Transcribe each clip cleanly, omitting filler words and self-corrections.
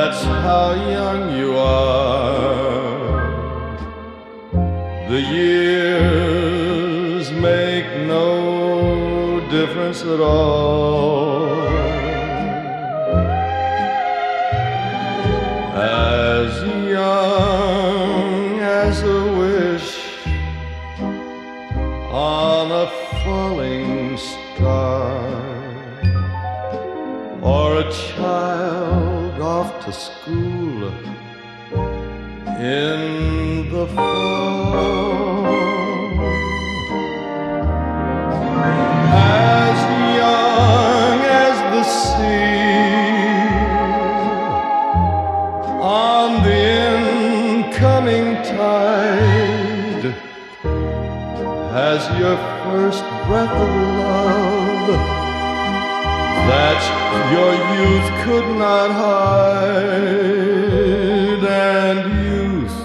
That's how young you are. The years make no difference at all. As young as a wish on a falling star, or a child off to school in the fall. As young as the sea on the incoming tide, as your first breath of love that your youth could not hide. And youth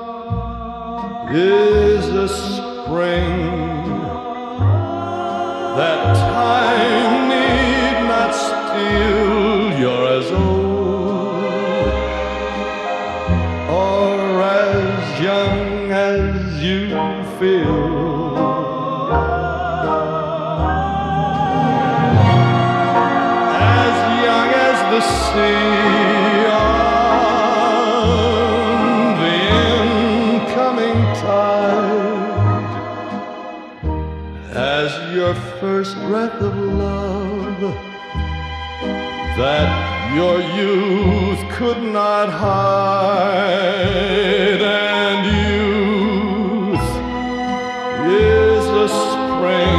is a spring that time need not steal. You're as old or as young as you feel. The sea on the incoming tide, as your first breath of love that your youth could not hide. And youth is a spring